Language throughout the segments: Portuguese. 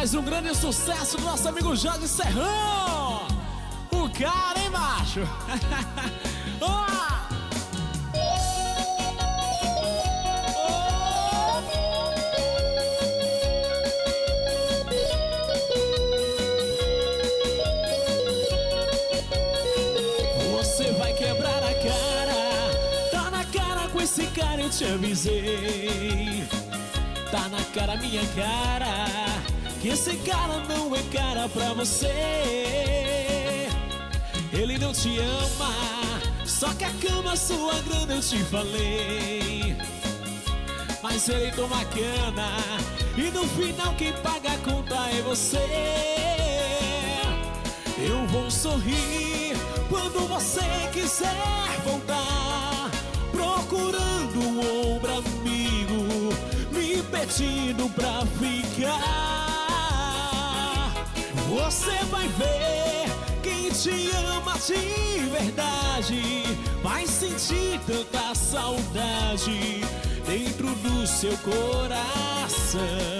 Mais um grande sucesso do nosso amigo Jorge Serrão. O cara, hein, macho? Você vai quebrar a cara. Tá na cara com esse cara, eu te avisei. Tá na cara, minha cara, que esse cara não é cara pra você. Ele não te ama, só que a cama sua grana, eu te falei. Mas ele toma cana e no final quem paga a conta é você. Eu vou sorrir quando você quiser voltar, procurando um ombro amigo, me pedindo pra ficar. Você vai ver quem te ama de verdade, vai sentir tanta saudade dentro do seu coração.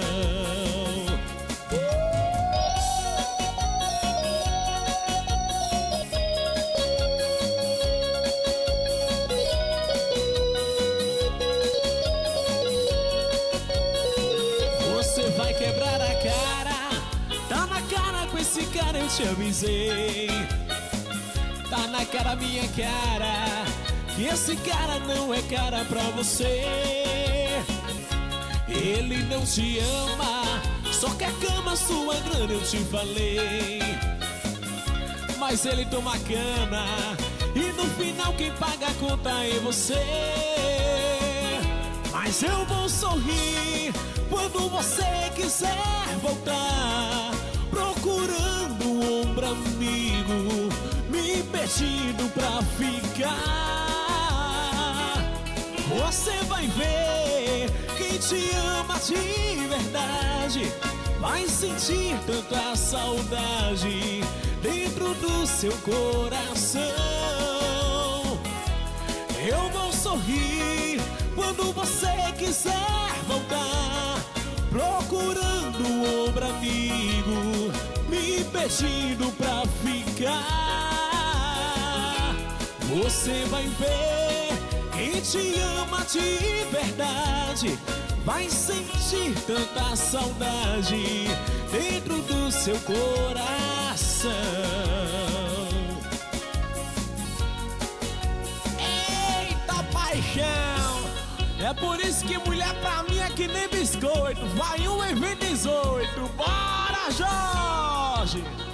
Você vai quebrar a cara. Tá na cara com esse cara, eu te avisei. Tá na cara, minha cara, que esse cara não é cara pra você. Ele não te ama, só que a cama sua grana, eu te falei. Mas ele toma cana e no final quem paga a conta é você. Mas eu vou sorrir quando você quiser voltar, procurando um ombro amigo, me pedindo pra ficar. Você vai ver quem te ama de verdade, vai sentir tanta saudade dentro do seu coração. Eu vou sorrir quando você quiser voltar, procurando um ombro amigo, me pedindo pra ficar. Você vai ver quem te ama de verdade, vai sentir tanta saudade dentro do seu coração. Eita paixão! É por isso que mulher pra mim é que nem biscoito. Vai 1 e 28. Bora, Jorge!